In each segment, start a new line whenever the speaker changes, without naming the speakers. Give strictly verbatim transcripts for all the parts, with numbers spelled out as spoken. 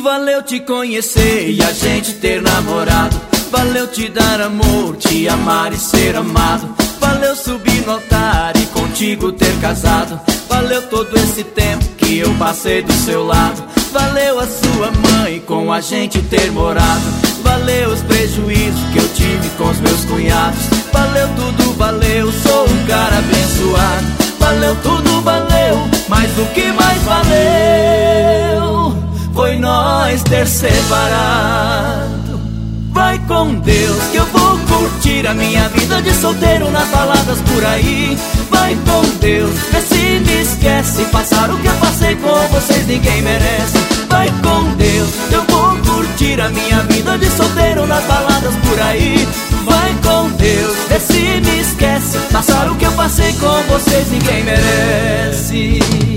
Valeu te conhecer e a gente ter namorado. Valeu te dar amor, te amar e ser amado. Valeu subir no altar e contigo ter casado. Valeu todo esse tempo que eu passei do seu lado. Valeu a sua mãe com a gente ter morado. Valeu os prejuízos que eu tive com os meus cunhados. Valeu tudo, valeu, sou um cara abençoado. Valeu tudo, valeu, mas o que mais valeu foi nós ter separado. Vai com Deus que eu vou curtir a minha vida de solteiro nas baladas por aí. Vai com Deus, vê se me esquece. Passar o que eu passei com vocês ninguém merece. Vai com Deus, eu vou curtir a minha vida de solteiro nas baladas por aí. Vai com Deus, vê se me esquece. Passar o que eu passei com vocês ninguém merece.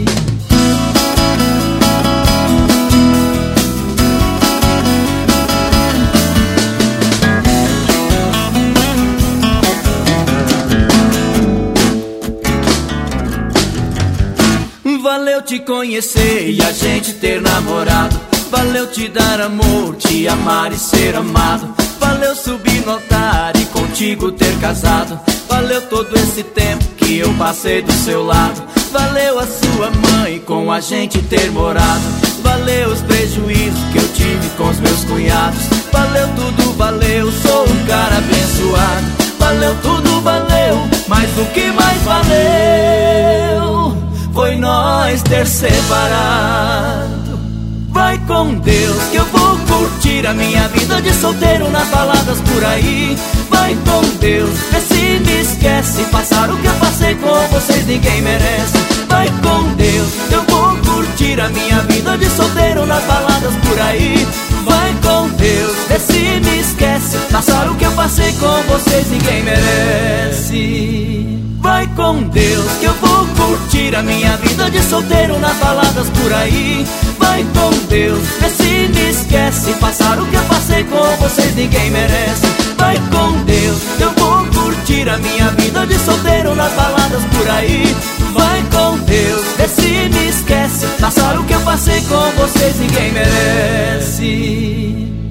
Valeu te conhecer e a gente ter namorado. Valeu te dar amor, te amar e ser amado. Valeu subir no altar e contigo ter casado. Valeu todo esse tempo que eu passei do seu lado. Valeu a sua mãe com a gente ter morado. Valeu os prejuízos que eu tive com os meus cunhados. Valeu tudo, valeu, sou um cara abençoado. Valeu tudo, valeu, mas o que mais valeu foi nós ter separado. Vai com Deus que eu vou curtir a minha vida de solteiro nas baladas por aí. Vai com Deus, vê se me esquece. Passar o que eu passei com vocês ninguém merece. Vai com Deus, eu vou curtir a minha vida de solteiro nas baladas por aí. Vai com Deus, vê se me esquece. Passar o que eu passei com vocês ninguém merece. Vai com Deus que eu vou curtir a minha vida de solteiro nas baladas por aí. Vai com Deus, vê se me esquece. Passar o que eu passei com vocês ninguém merece. Vai com Deus, eu vou curtir a minha vida de solteiro nas baladas por aí. Vai com Deus, vê se me esquece. Passar o que eu passei com vocês ninguém merece.